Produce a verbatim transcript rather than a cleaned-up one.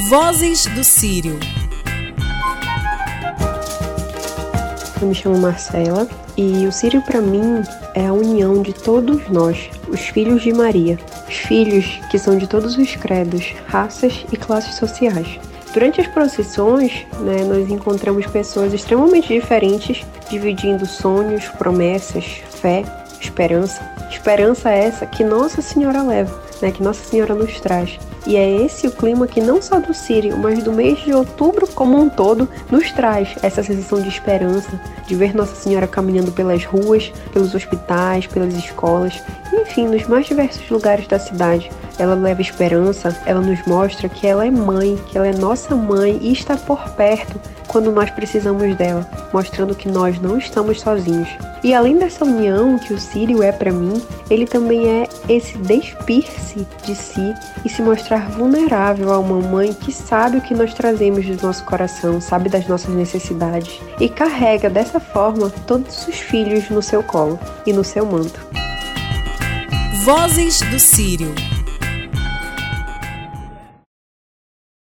Vozes do Sírio. Eu me chamo Marcela e o Sírio para mim é a união de todos nós, os filhos de Maria, os filhos que são de todos os credos, raças e classes sociais. Durante as procissões, né, nós encontramos pessoas extremamente diferentes, dividindo sonhos, promessas, fé, esperança. Esperança essa que Nossa Senhora leva, né, que Nossa Senhora nos traz. E é esse o clima que não só do Sírio, mas do mês de outubro como um todo, nos traz essa sensação de esperança, de ver Nossa Senhora caminhando pelas ruas, pelos hospitais, pelas escolas, enfim, nos mais diversos lugares da cidade. Ela leva esperança, ela nos mostra que ela é mãe, que ela é nossa mãe e está por perto quando nós precisamos dela, mostrando que nós não estamos sozinhos. E além dessa união que o Sírio é para mim, ele também é esse despir-se de si e se mostrar vulnerável a uma mãe que sabe o que nós trazemos do nosso coração, sabe das nossas necessidades e carrega dessa forma todos os filhos no seu colo e no seu manto. Vozes do Sírio.